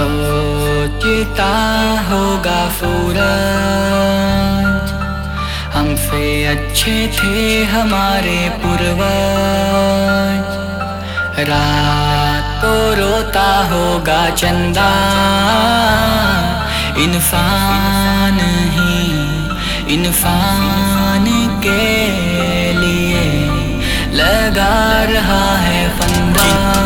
सोचता होगा सूरज, हमसे अच्छे थे हमारे पूर्वज। रात को रोता होगा चंदा, इंसान ही इंसान के लिए लगा रहा है फंदा।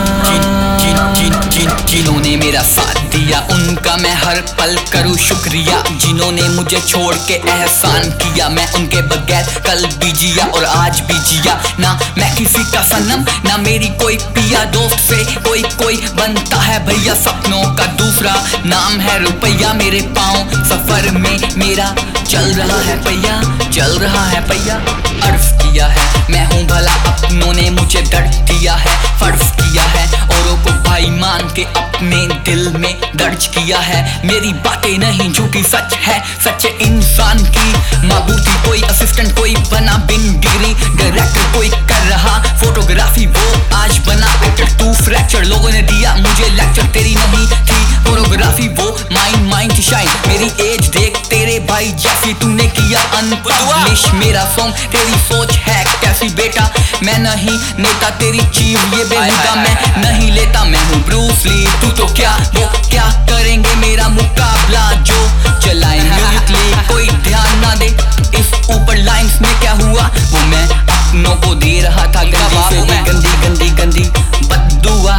जिन्होंने मेरा साथ दिया उनका मैं हर पल करूँ शुक्रिया। जिन्होंने मुझे छोड़ के एहसान किया, मैं उनके बगैर कल भी जिया और आज भी जिया। ना मैं किसी का सनम, ना मेरी कोई पिया। दोस्त से कोई बनता है भैया, सपनों का दूसरा नाम है रुपया। मेरे पाँव सफर में मेरा चल रहा है पहिया, चल रहा है पहिया। अर्ज किया है मैं हूँ भला, अपनों ने मुझे दर्द दिया है। फर्ज किया है औरों को भाई मान के अपने दिल में दर्ज किया है। मेरी बातें नहीं झूठी सच है, सच्चे इंसान की माबूदी। कोई असिस्टेंट कोई बना बिन डिग्री, डायरेक्टर कोई कर रहा फोटोग्राफी, वो आज बना एक्टर। तू फ्रैक्चर, लोगों ने दिया मुझे लेक्चर। तेरी नहीं थी फोटोग्राफी, वो माइंड की शाइन। मेरी एज देख तेरे भाई जैसी, तूने किया अनपब्लिश मेरा सॉन्ग। तेरी सोच है कैसी बेटा, मैं नहीं नेता तेरी चीज ये बेहुदा मैं नहीं लेता। मैं हूँ ब्रूस ली, तू तो क्या वो क्या करेंगे मेरा मुकाबला। जो चलाएंगे म्यूजिकली कोई ध्यान ना दे। इस ऊपर लाइंस में क्या हुआ वो मैं अपनों को दे रहा था। गंदी से भी गंदी बद्दुआ।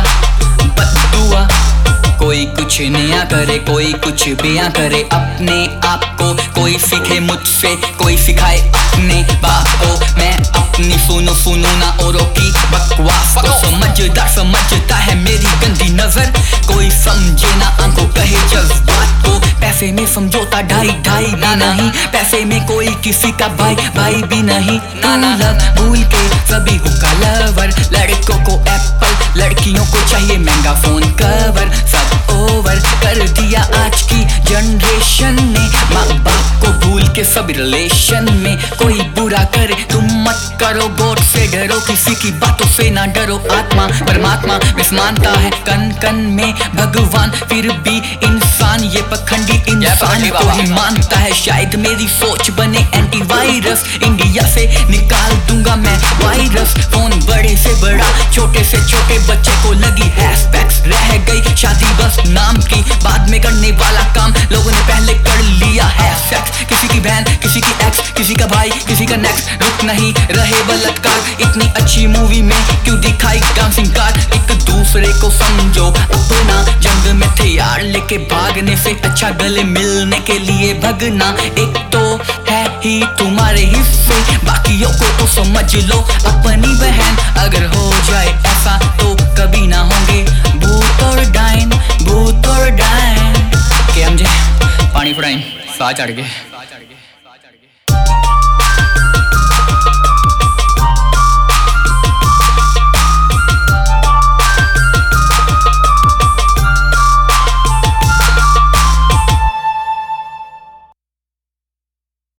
कोई कुछ नया करे, कोई कुछ बयां करे अपने आप को। कोई सीखे मुझसे, कोई सिखाए अपने बाप को। मैं अपनी सुनू ना औरों की बकवास को। समझदार समझता है मेरी गंदी नजर, कोई समझे ना आंखों कहे जज्बात को। पैसे में समझौता ढाई भी नहीं, पैसे में कोई किसी का भाई भी नहीं। लव भूल के सभी हुक्का लवर, लड़कों को एप्पल, लड़कियों को चाहिए महंगा फोन कवर। सब ओवर कर दिया आज की जनरेशन ने, माँ बाप को भूल के सब रिलेशन में। कोई बुरा करे तुम मत करो, गॉड से डरो, किसी की बातों से ना डरो। आत्मा परमात्मा मिस मानता है कन कन में भगवान, फिर भी इंसान ये पखंडी इंसान को ही मानता है। शायद मेरी सोच बने एंटीवायरस, इंडिया से निकाल दूंगा मैं वायरस। फोन बड़े से बड़ा, छोटे से छोटे बच्चे को लगी हैशटैग्स। रह गई शादी बस नाम की, बाद में करने वाला काम लोगों ने पहले कर लिया है सेक्स। किसी की बहन, किसी की एक्स, किसी का भाई, किसी का नेक्स्ट। रुक नहीं रहे बलात्कार, इतनी अच्छी मूवी में क्यों दिखाई डांसिंग कार। एक दूसरे को समझो अपना, जंग में तैयार लेके भागने से अच्छा गले मिलने के लिए भगना। एक तो है ही तुम्हारे हिस्से, बाकियों को तो समझ लो अपनी बहन। अगर हो जाए ऐसा तो कभी ना होंगे भूत और डाइन। के हमजे पानी फड़ाइन सा चढ़ के।